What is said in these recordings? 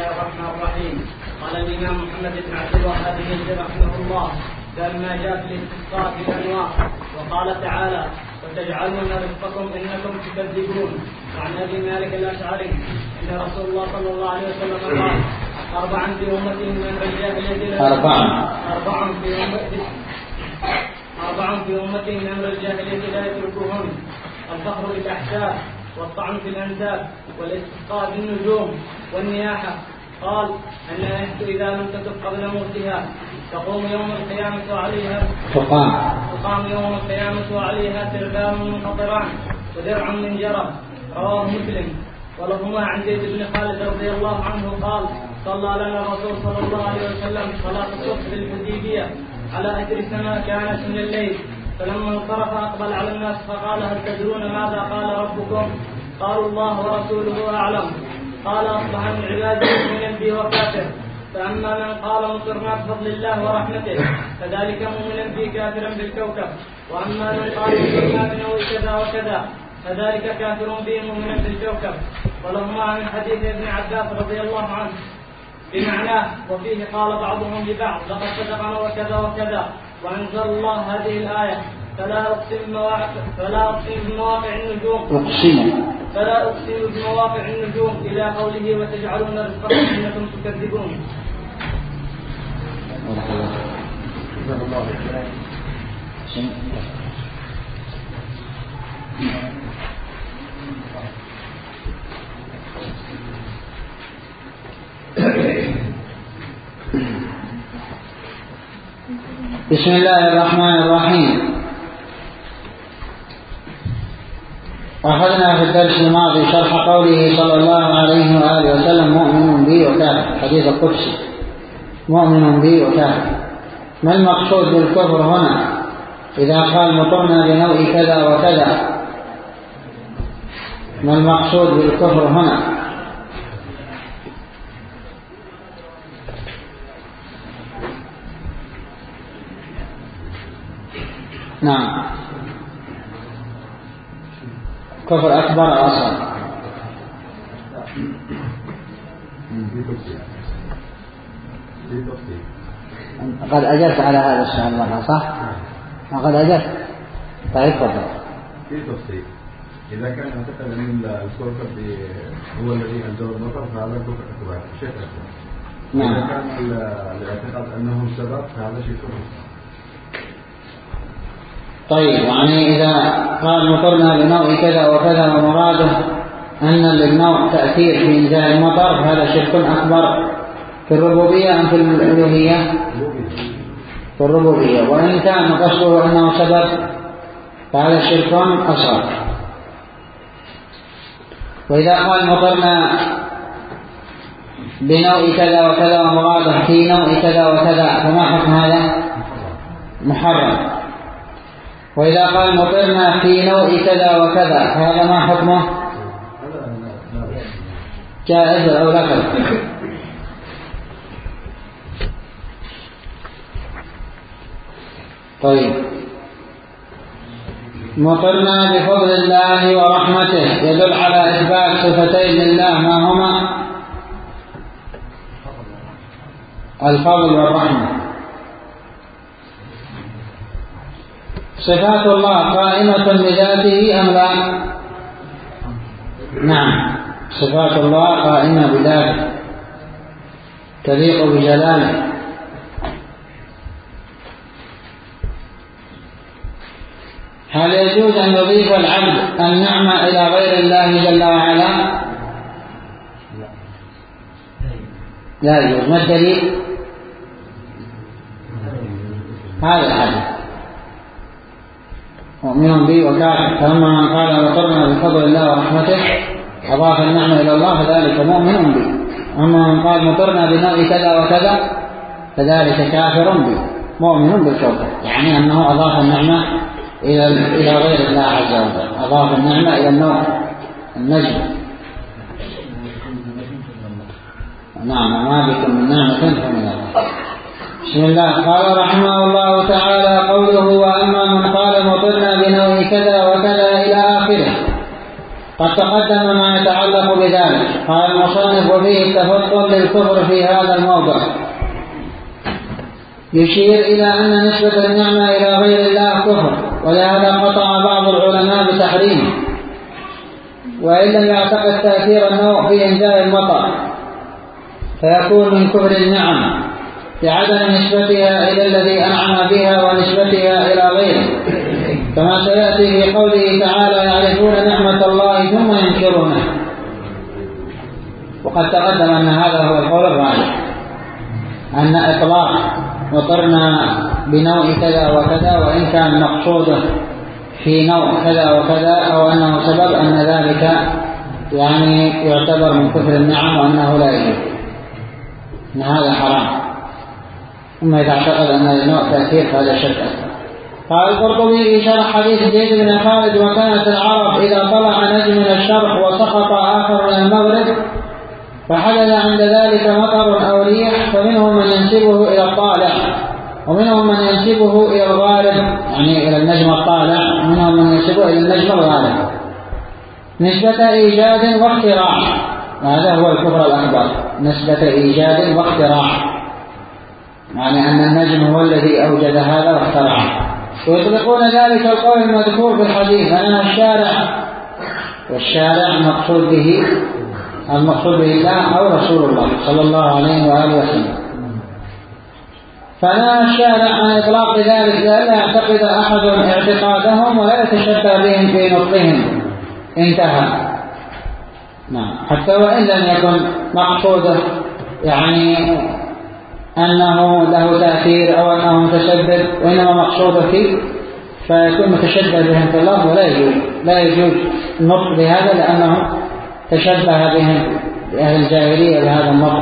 الله الرحمن الرحيم. قال الإمام محمد بن عبد الوهاب رحمه الله: لما جاء في الاستسقاء بالأنواع وقال تعالى: وتجعلون رزقكم إنكم تكذبون. وعن أبي مالك الأشعري أن رسول الله صلى الله عليه وسلم قال: أربعا في أمتي من أمر الجاهلية لا يتركوهن: الفخر بالأحساب، والطعن في الأنساب، والاستسقاء بالنجوم، والنياحة. قال: النائحة إذا لم تتب قبل موتها تقام يوم القيامة وعليها تربان من قطران ودرع من جرى. رواه مسلم. ولهما عن زيد بن خالد رضي الله عنه قال: صلى لنا الرسول صلى الله عليه وسلم صلاة الصبح بالحديبية على أثر سنة كانت من الليل، فلما انصرف أقبل على الناس فقال: هل تدرون ماذا قال ربكم؟ قالوا: الله ورسوله أعلم. قال: أصبح من عبادي مؤمنا به وكافر، فأما من قال مطرنا بفضل الله ورحمته فذلك مؤمنا به كافرا بالكوكب، وأما من قال مطرنا بنوء كذا وكذا فذلك كافر به مؤمنا بالكوكب. ولهما عن حديث ابن عباس رضي الله عنه بمعناه، وفيه قال بعضهم لبعض: لقد صدقنا وكذا وكذا. وأنزل الله هذه الآية: فلا أقسم بمواقع النجوم إلى قوله: وتجعلون رزقكم إنكم تكذبون. بسم الله الرحمن الرحيم. أخذنا في الدرس الماضي شرح قوله صلى الله عليه وآله وسلم: مؤمن بي وكافر، حديث القدسي: مؤمن بي وكافر. ما المقصود بالكفر هنا إذا قال مطرنا بنوء كذا وكذا؟ ما المقصود بالكفر هنا؟ نعم، كفر أكبر أو أصغر؟ قد أجبت على هذا السؤال مرة، صح؟ قد أجبت. طيب تفضل. في تفصيل: إذا كان اعتقد أن الكوكب هو الذي أنزل المطر فهذا كفر أكبر، شيء أكبر. نعم. إذا كان الاعتقاد أنه السبب فهذا شيء كفر. طيب، يعني إذا قال مطرنا بنوء كذا وكذا ومراده أن للنوء تأثير في إنزال المطر، هذا شرك أكبر في الربوبية أم في الألوهية؟ في الربوبية. وإن كان قصده أنه سبب فهذا شرك أصغر. وإذا قال مطرنا بنوء كذا وكذا ومراده في نوء كذا وكذا فما حكم هذا؟ محرم. وإذا قال مطرنا في نوء كذا وكذا هذا ما حكمه؟ جائز أو لا خلق؟ طيب، مطرنا بفضل الله ورحمته يدل على إثبات صفتين لله، ما هما؟ الفضل والرحمة. صفات الله قائمة بذاته أم لا؟ نعم، صفات الله قائمة بذاته تليق بجلاله. هل يجوز أن يضيف العبد النعمة إلى غير الله جل وعلا؟ لا يجوز. ما الدليل؟ هذا الحديث: مؤمن بي وكافر. فلما من قال مطرنا بفضل الله ورحمته أضاف النعمة إلى الله فذلك مؤمن بي. أما من قال مطرنا بنوء كذا وكذا فذلك كافر بي مؤمن بالكوكب، يعني أنه أضاف النعمة إلى غير الله عز وجل، أضاف النعمة إلى النوع النجم. نعم، ما بكم من نعمة فمن الله. بسم الله. قال رحمه الله تعالى: قوله: وأما من قال مطرنا بنوء كذا وكذا إلى آخره. قد تقدم ما يتعلق بذلك. قال المصنف: وفيه تفضل للكفر في هذا الموضع، يشير إلى أن نسبة النعمة إلى غير الله كفر، ولهذا قطع بعض العلماء بتحريمه، وإن لم يعتقد تأثير النوع في إنزال المطر فيكون من كفر النعم لعدم نسبتها إلى الذي أنعم بها ونسبتها إلى غيره، كما سيأتي في قوله تعالى: يعرفون نعمة الله ثم ينكرونها. وقد تقدم أن هذا هو القول الراجح، أن إطلاق مطرنا بنوع كذا وكذا وإن كان مقصوده في نوع كذا وكذا أو أنه سبب، أن ذلك يعني يعتبر من كفر النعم وأنه لا يجوز، أن هذا حرام. أما إذا اعتقد أن النوع تأثير فهذا شرك أكبر. قال القرطبي في شرح حديث زيد بن خالد: وكانت العرب إذا طلع نجم من الشرق وسقط آخر من المغرب فحدث عند ذلك مطر أو ريح، فمنهم من ينسبه إلى الطالع ومنهم من ينسبه إلى الغالب، يعني إلى النجم الطالع، ومنهم من ينسبه إلى النجم الغالب، نسبة إيجاد واختراع. وهذا هو الكفر الأكبر، نسبة إيجاد واختراع، يعني أن النجم هو الذي أوجد هذا واخترعه. ويطلقون ذلك القول المذكور في الحديث أنه الشارع، والشارع المقصود به الله أو رسول الله صلى الله عليه وآله وسلم. فنهى الشارع عن إطلاق ذلك لئلا يعتقد أحد اعتقادهم ولا يتشبه بهم في نطقهم. انتهى. نعم. حتى وإن لم يكن مقصوده يعني أنه له تأثير أو أنه متشبه، وإنما مقصوده فيه فيكون متشبه بهم في الله، ولا يجوز النطق بهذا لأنه تشبه بهم بأهل الجاهلية بهذا النطق.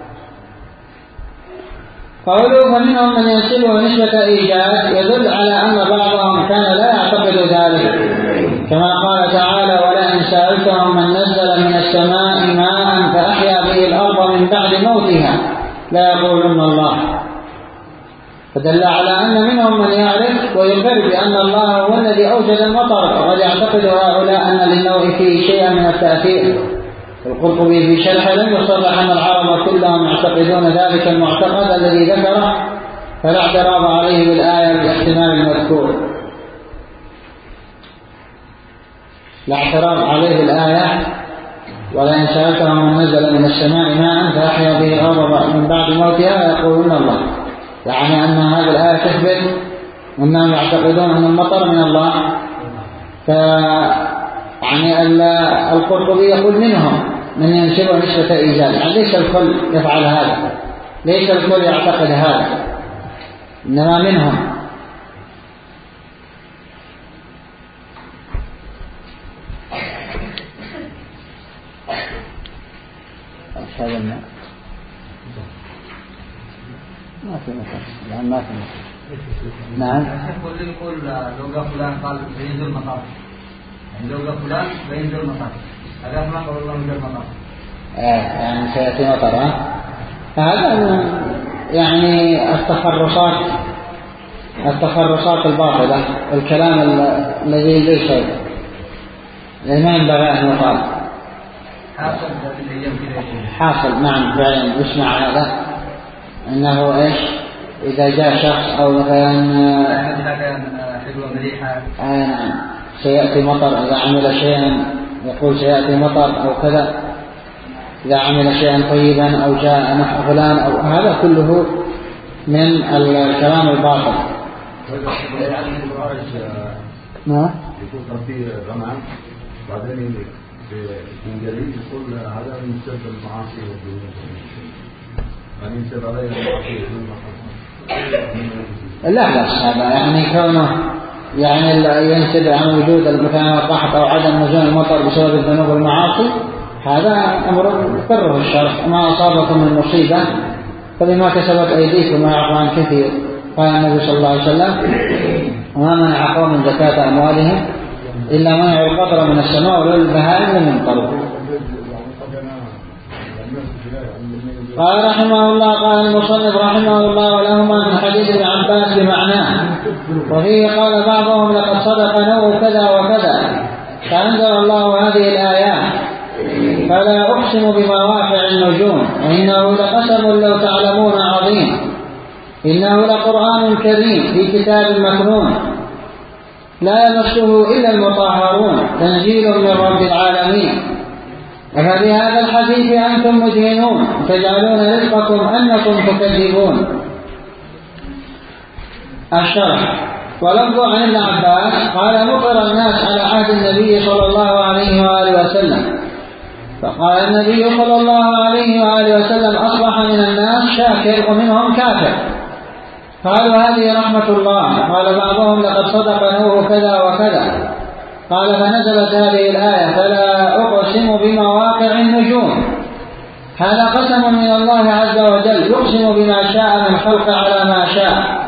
قوله فمنهم من ينسبه نسبة إيجاد يدل على أن بعضهم كان لا يعتقد ذلك، كما قال تعالى: ولئن سألتهم من نزل من السماء ماء فأحيا به الأرض من بعد موتها لا يقولون الله. فدل على أن منهم من يعرف ويقر بأن الله هو الذي أوجد المطر، وقد يعتقد هؤلاء أن للنوع فيه شيئا من التأثير. القرطبي في شرحه لم يصرح أن العرب كلهم يعتقدون ذلك المعتقد الذي ذكره، فلا اعتراض عليه بالآية بالاحتمال المذكور. لا اعتراض عليه بالآية: ولئن سألتهم من نزل من السماء ماء فأحيا به الأرض من بعد موتها يقولون الله، يعني أن هذه الآية تثبت أنهم يعتقدون أن المطر من الله. يعني القرطبي يقول منهم من ينسبه نسبة إيجاد، يعني ليس الكل يفعل هذا، ليس الكل يعتقد هذا، إنما منهم. هذا الماء ما في مطر، يعني ما في مطر. نعم. كل يقول لو فلان قال بينزل مطر، يعني لو فلان بينزل مطر، هذا ما قول الله ينزل مطر. يعني سيأتي مطر. هذا يعني التخرصات الباطلة، الكلام الذي ليس ما ينبغي أن يقال. حاصل نعم فعلا يسمع هذا، أنه إيش إذا جاء شخص أو مثلا حلوة مليحة نعم سيأتي مطر، إذا عمل شيئا يقول سيأتي مطر أو كذا، إذا عمل شيئا طيبا أو جاء نحو فلان أو هذا كله من الكلام الباطل. ما يكون في غمام بعدين من جديد يقول هذا من سبب المعاصي والذنوب، يعني ينسب عليه المعاصي لا بأس هذا، يعني كونه يعني ينسب عن وجود المكان القحط أو عدم نزول المطر بسبب الذنوب والمعاصي، هذا أمر يقره الشرع. ما أصابكم من مصيبة فبما كسبت أيديكم ويعفو عن كثير. قال النبي صلى الله عليه وسلم: وما منع قوم زكاة أموالهم إلا منع القطر من السماء ولولا البهائم لم يمطروا. قال رحمه الله: قال المصنف رحمه الله: ولهما من حديث ابن عباس بمعناه، وفيه قال بعضهم: لقد صدق نوع كذا وكذا، فأنزل الله هذه الآية فلا أقسم بمواقع النجوم وإنه لقسم لو تعلمون عظيم إنه لقرآن كريم في كتاب مكنون لا يمسه إلا المطهرون تنزيل من رب العالمين أفبهذا الحديث أنتم مدهنون تجعلون رزقكم أنكم تكذبون. الشرح. ولفظ عن ابن عباس قال مطر الناس على عهد النبي صلى الله عليه وآله وسلم فقال النبي صلى الله عليه وآله وسلم أصبح من الناس شاكر ومنهم كافر قالوا هذه رحمة الله. قال بعضهم لقد صدق نوح كذا وكذا. قال فنزلت هذه الآية فلا أقسم بمواقع النجوم هذا قسم من الله عز وجل يقسم بما شاء من خلق على ما شاء.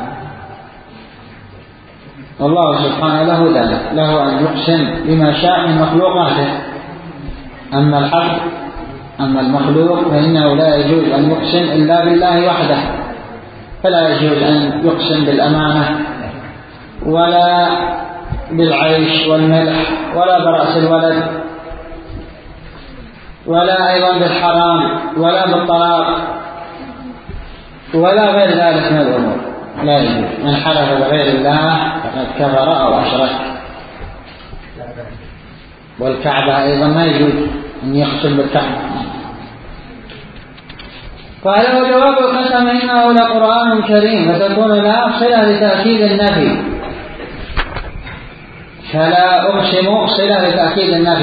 والله سبحانه له ذلك له أن يقسم بما شاء من مخلوقاته. أما الحق أما المخلوق فإنه لا يجوز أن يقسم إلا بالله وحده فلا يجوز أن يقسم بالأمانة ولا بالعيش والملح ولا برأس الولد ولا أيضا بالحرام ولا بالطلاق ولا غير ذلك من الأمور لا يجوز. من حلف بغير الله فقد كفر أو أشرك. والكعبة أيضا ما يجوز أن يقسم بالكعبة. قال وجواب القسم إنه لقرآن كريم فتكون لا صلة لتأكيد النفي فلا أقسم صلة لتأكيد النفي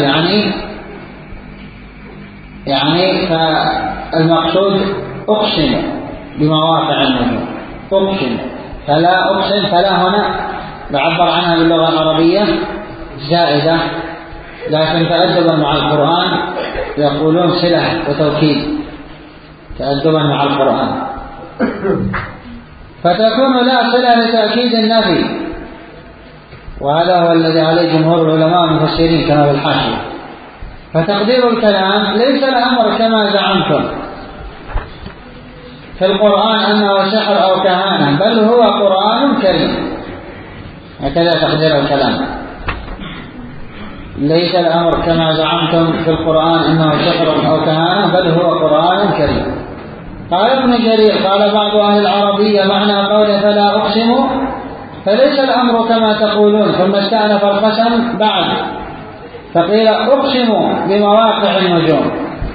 يعني فالمقصود أقسم بمواقع النجوم أقسم فلا أقسم فلا هنا بعبر عنها باللغة العربية زائدة لكن تأدبا مع القرآن يقولون صلة وتوكيد تأدبا مع القرآن فتكون لا صلة لتأكيد النفي وهذا هو الذي عليه جمهور العلماء المفسرين كما في الحاشية. فتقدير الكلام ليس الأمر كما زعمتم في القرآن أنه سحر أو كهانة بل هو قرآن كريم. هكذا تقدير الكلام ليس الأمر كما زعمتم في القرآن أنه سحر أو كهانة بل هو قرآن كريم. قال ابن جرير قال بعض أهل العربية معنى قول فلا أقسم فليس الأمر كما تقولون ثم استأنف القسم بعد فقيل أقسم بمواقع النجوم.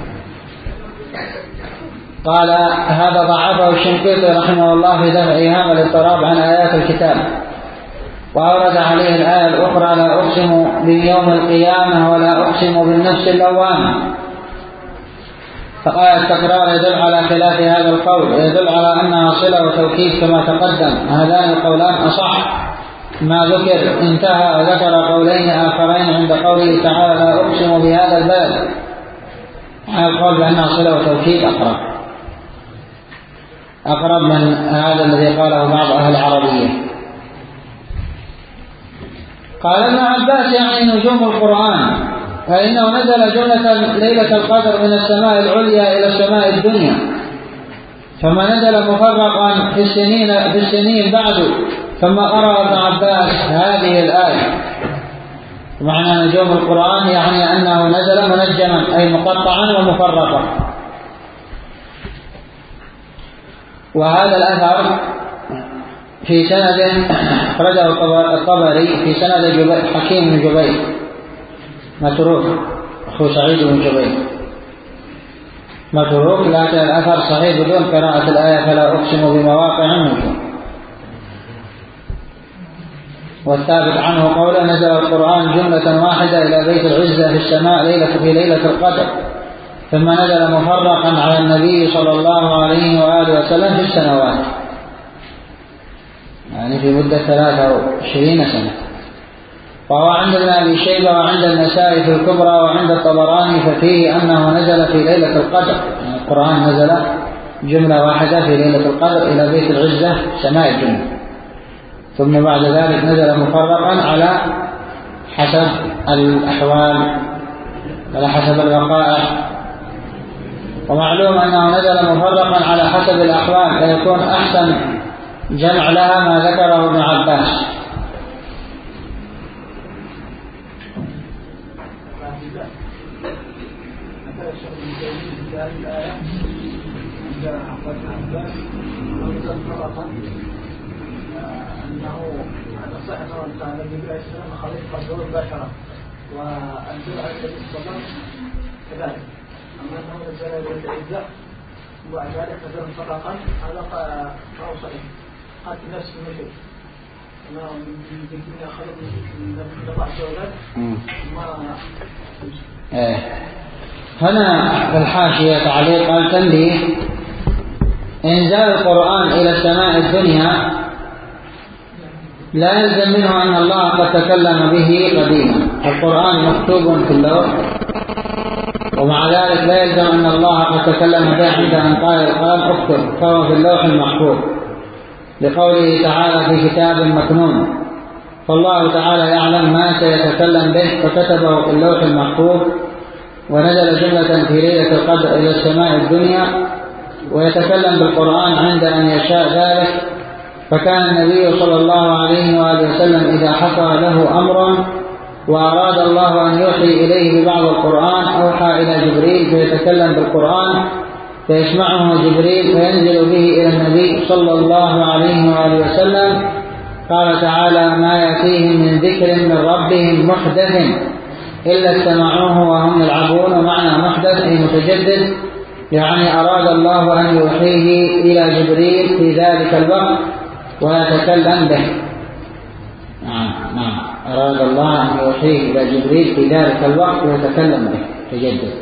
قال هذا ضعفه الشنقيطي رحمه الله في دفع إيهام الاضطراب عن آيات الكتاب وأورد عليه الآية الأخرى لا أقسم بيوم القيامة ولا أقسم بالنفس اللوامة. فآية التكرار يدل على خلاف هذا القول ويدل على أنها صلة وتوكيد كما تقدم. هذان القولان أصح ما ذكر. انتهى ذكر قولين آخرين عند قوله تعالى لا أقسم بهذا البلد على القول بأنها صلة وتوكيد أقرب من هذا الذي قاله بعض أهل العربية. قال ابن عباس يعني نجوم القرآن فإنه نزل جملة ليلة القدر من السماء العليا إلى السماء الدنيا فما نزل مفرقا في السنين بعد ثم قرأ ابن عباس هذه الآية. معنى نجوم القرآن يعني أنه نزل منجما أي مقطعا ومفرقا. وهذا الأثر في سند أخرجه الطبري في سند حكيم بن جبير متروك أخو سعيد بن جبير متروك لكن الأثر صحيح بدون قراءة الآية فلا أقسم بمواقع النجوم. والثابت عنه قوله نزل القرآن جملة واحدة إلى بيت العزة في السماء في ليلة القدر ثم نزل مفرقا على النبي صلى الله عليه وآله وسلم في السنوات يعني في مدة 23 سنة. وهو عند ابن أبي شيبة وعند النسائي في الكبرى وعند الطبراني ففيه أنه نزل في ليلة القدر يعني القرآن نزل جملة واحدة في ليلة القدر إلى بيت العزة سماء الدنيا ثم بعد ذلك نزل مفرقا على حسب الأحوال على حسب الوقائع. ومعلوم أنه نزل مفرقا على حسب الأحوال فيكون أحسن جمع لها ما ذكره ابن عباس. في هذه الآية عند عبد العباس أنه على صحة أن النبي عليه السلام خلق الدور البشرة والدور على النبي صلى الله عليه وسلم كذلك، أما أنه نزل بالعزة وبعد ذلك نزل مطلقا هذا فهو صحيح قد نفس المثل أنا من خلق من الله عز وجل ما هنا في الحاشية تعليق قال تنبيه: إنزال القرآن إلى السماء الدنيا لا يلزم منه أن الله قد تكلم به قديما. القرآن مكتوب في اللوح، ومع ذلك لا يلزم أن الله قد تكلم به عند أن قال القلم اكتب، فهو في اللوح المحفوظ لقوله تعالى في كتاب مكنون. فالله تعالى يعلم ما سيتكلم به فكتبه في اللوح المحفوظ، ونزل جملة في ليلة القدر إلى السماء الدنيا، ويتكلم بالقرآن عند أن يشاء ذلك. فكان النبي صلى الله عليه وآله وسلم إذا حصل له أمر وأراد الله أن يوحي إليه ببعض القرآن أوحى إلى جبريل فيتكلم بالقرآن فيسمعه جبريل فينزل به إلى النبي صلى الله عليه وآله وسلم. قال تعالى: ما يأتيهم من ذكر من ربهم محدث إلا استمعوه وهم يلعبون. ومعنى محدث أي متجدد، يعني أراد الله أن يوحيه إلى جبريل في ذلك الوقت ويتكلم به. نعم، أراد الله أن يوحيه إلى جبريل في ذلك الوقت ويتكلم به تجدد.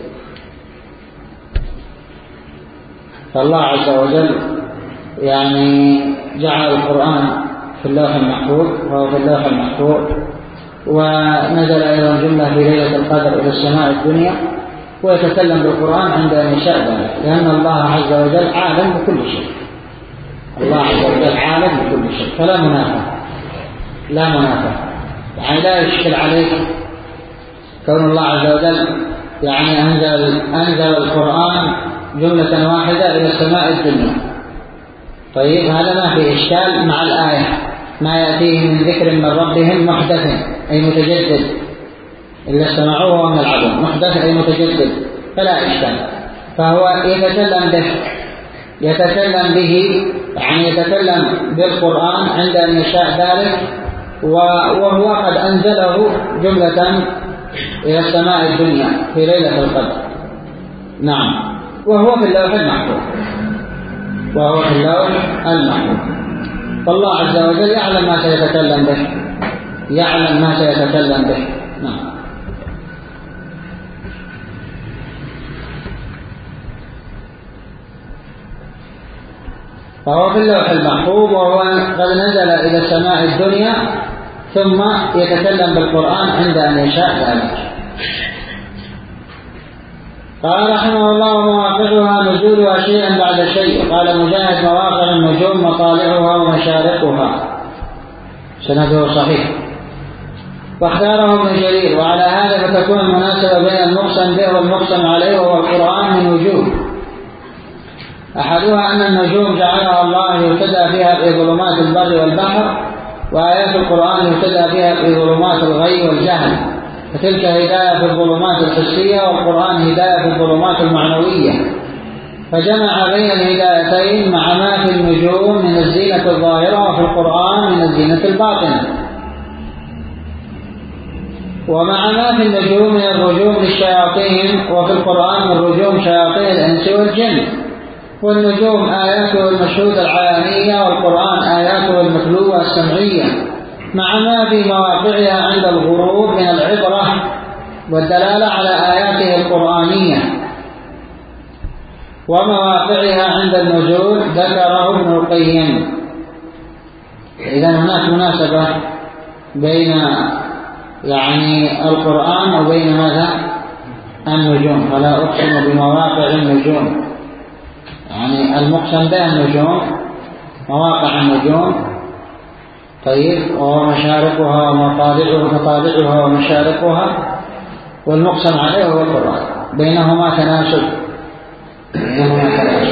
فالله عز وجل يعني جعل القرآن في اللوح المحفوظ، وهو في اللوح المحفوظ، ونزل أيضا جملة في ليلة القدر إلى السماء الدنيا، ويتكلم بالقرآن عند أن يشاء ذلك، لأن الله عز وجل عالم بكل شيء. الله عز وجل عالم بكل شيء، فلا منافاة، لا منافاة. يعني لا يشكل عليك كون الله عز وجل يعني أنزل القرآن جملة واحدة إلى السماء الدنيا. طيب، هذا ما في إشكال مع الآية: ما يأتيهم من ذكر من ربهم محدث أي متجدد إلا استمعوه وهم يلعبون. محدث أي متجدد، فلا إشكال. فهو يتكلم به، يعني يتكلم بالقرآن عند أن يشاء ذلك، وهو قد أنزله جملة إلى السماء الدنيا في ليلة القدر. نعم، وهو في اللوح المحفوظ، فالله عز وجل يعلم ما سيتكلم به. نعم. فهو في اللوح المحفوظ، وهو قد نزل إلى السماء الدنيا، ثم يتكلم بالقرآن عند أن يشاء ذلك. قال رحمه الله: مواقعها نزولها شيئا بعد شيء. قال مجاهد: مواقع النجوم مطالعها ومشارقها. سنده صحيح. واختاره ابن جرير. وعلى هذا فتكون المناسبة بين المقسم به والمقسم عليه وهو القرآن من وجوه: أحدها أن النجوم جعلها الله يهتدى بها في ظلمات البر والبحر، وآيات القرآن يهتدى بها في ظلمات الغي والجهل، فتلك هداية في الظلمات الحسية، والقرآن هداية في الظلمات المعنوية. فجمع بين الهدايتين مع ما في النجوم من الزينة الظاهرة، وفي القرآن من الزينة الباطنة. ومع ما في النجوم من الرجوم للشياطين، وفي القرآن من رجوم شياطين الإنس والجن. والنجوم آياته المشهودة العيانية، والقرآن آياته المتلوة السمعية، مع ما في مواقعها عند الغروب من العبرة والدلالة على آياته القرآنية. ومواقعها عند النزول ذكره ابن القيم. إذن هناك مناسبة بين يعني القرآن وبين ماذا؟ النجوم. فلا أقسم بمواقع النجوم، يعني المقسم به النجوم، مواقع النجوم. طيب، ومشارقها ومطالعها ومشارقها. والمقسم عليه هو القرآن، بينهما تناسب.